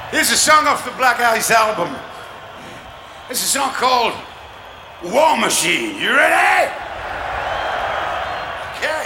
Here's a song off the Black Ice album. It's a song called War Machine. You ready? Okay.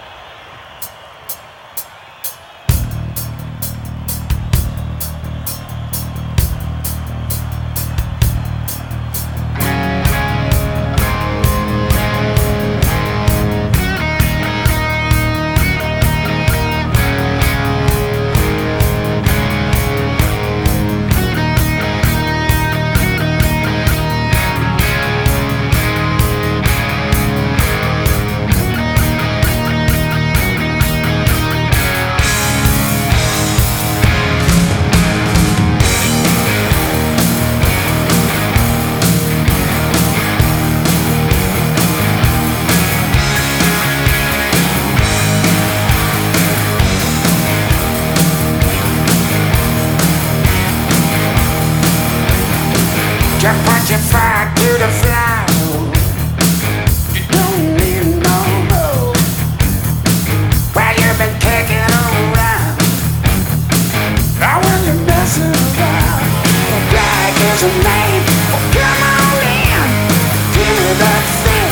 Just put your fire to the floor. You don't need no more. Well, you've been kicking around. Now when you're messing around, the black is a name. Oh, come on in. Give me that thing,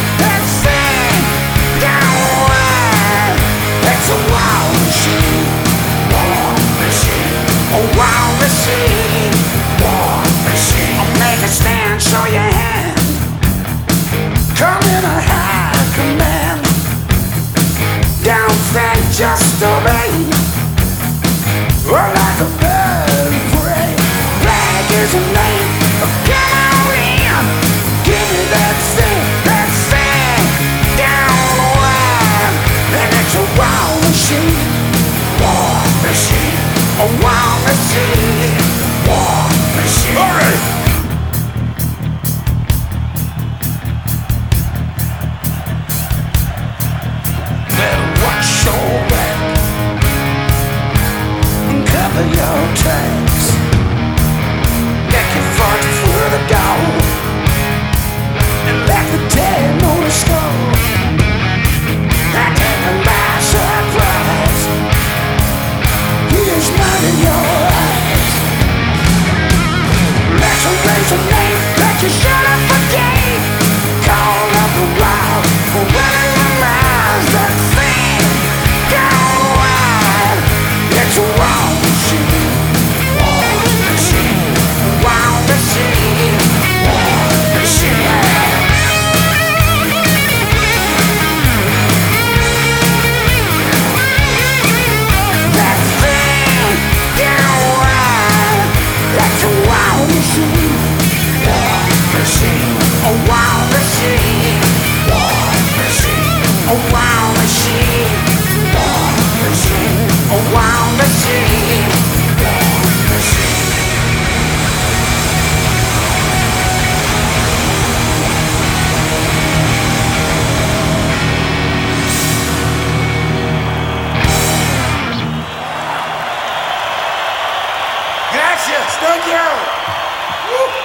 down wide. It's a wild machine. War machine. A wild machine. War machine. Make a stand, show your hand. Come in a high command. Don't think, just obey. Or like a bird of prey. Flag is a name. Come on in. Give me that thing, down wide. And it's a wild machine. War machine. A wild machine. War machine. All right. Watch your back, cover your tracks. Let your foot through the door, and let the dead know the score. I take them by surprise. Here's not in your eyes. Let you raise a name, let you shut up for game. Call up the wild, running the miles. That thing down wide. It's a wild machine. War machine. Wild machine. War machine. That thing down wide. That's a wild machine. War machine. A wild machine. War machine. A wild machine. War machine. A wild machine. War machine. Gracias. Thank you. Woo.